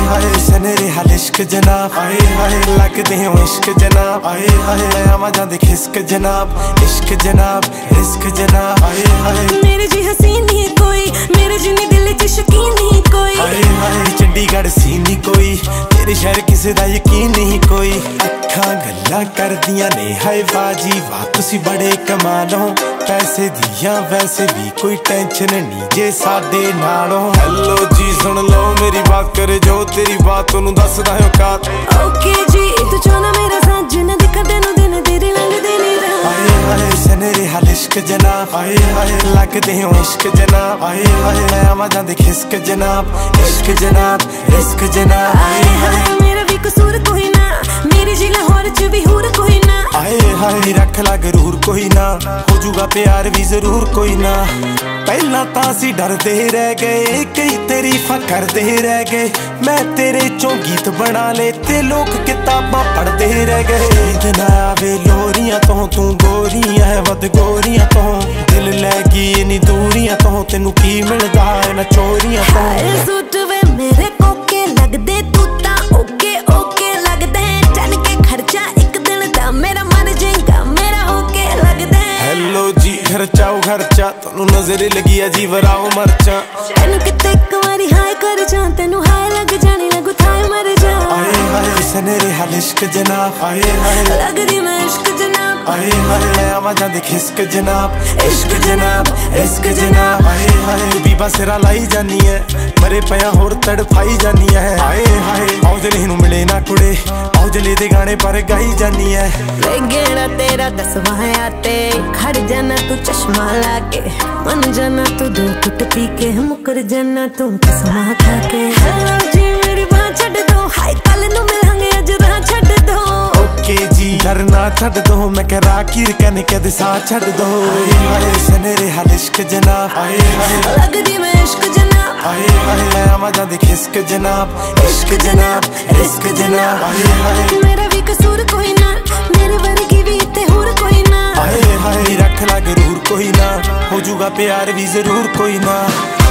हाय सनेरे हाल इश्क जनाब, हाय हाय लगदे हो इश्क जनाब, हाय हाय आवा जांदे खिसक जनाब, इश्क जनाब रिस्क जनाब, हाय हाय मेरे जी हसीन नहीं कोई, मेरे जिन्नी दिल च शकीन नहीं कोई, हाय हाय चंडीगढ़ सी नहीं कोई, तेरे शहर किसे दा यकीन नहीं कोई। अखां गल्लां करदियां ने हाय बाजी वाह तुसी बड़े कमालो, पैसे दियां वैसे भी कोई टेंशन नहीं जे साडे नालों। हेलो जी सुन लो मेरी बात करे जो तेरी बात ओनू दसदा है औकात। ओके जी तू चाहना मेरा साथ जिन्ना दिखा तेनू दिन तेरे लंघदे ने रात। हाय हाय सनेरे हाल इश्क जनाब, हाय हाय लगदे हो इश्क जनाब, हाय हाय आवा जांदे खिसक जनाब, इश्क जनाब रिस्क जनाब, हाय हाय मेरा भी कसूर कोई ना, मेरी जी लाहौर च भी हूर कोई ना, हाय हाय रख ला गरूर कोई ना, हो जूगा प्यार भी जरूर कोई ना। पहला तां असीं डरदे रह गए, कई तारीफां करदे रह गए, मैं तेरे चों गीत बना ले ते लोग किताबां पढ़दे रह गए। नींद ना आवे लोरियां तो तू गोरियां है वध गोरियां तो, दिल लै गई इन्नी दूरियां तो तेनू की मिलदा इन्हां चोरियां तो। हाय सूट वे मेरे कोके लगदे तू तां ओके ओके लगदे, चल के खर्चा एक दिन दा मेरा मर जाएगा मेरा होके लगदे। हेलो जी खर्चाओ खर्चा तू नजर लगी अजी वराओ मरचा, तेनू किते एक वारी हाय कर जा तेनू हाय लग जानी लगू थाए मर जा। हाय हाय सनेरे हाल इश्क जनाब, हाय हाय लगदी मैं इश्क जनाब, हाय हाय आवा जांदे खिसक जनाब, इश्क जनाब इश्क जनाब, हाय हाय बीबा सिरा लाई जानी है मरे पिया होर तड़फाई जानी है। हाय हाय औजले नू मिले ना कुड़े औजले दे गाने पर गाई जानी है। वे गेड़ा तेरा दसवाया ते खड़ जाना तू चश्मा लाके, मन जाना तू दो कुट पी के, मुकर जाना तू कसमा खा के। हेलो जी मेरी बात छड़ दो, हाय कल नू मिलांगे अज राह छड़ दो। ओके जी डरना छड़ दो मैं कह राकीर कहने कद सा छड़ दो। हाय हाय सनेरे हाल इश्क जनाब, हाय हाय लगदी मैं इश्क जनाब, हाय हाय आवा जांदे खिसक जनाब, इश्क जनाब रिस्क जनाब, हाय हाय मेरा भी कसूर कोई ना, मेरे वर्गी भी ते हूर कोई ना, हाय हाय रख ला गरूर कोई ना, हो जूगा प्यार भी जरूर कोई ना।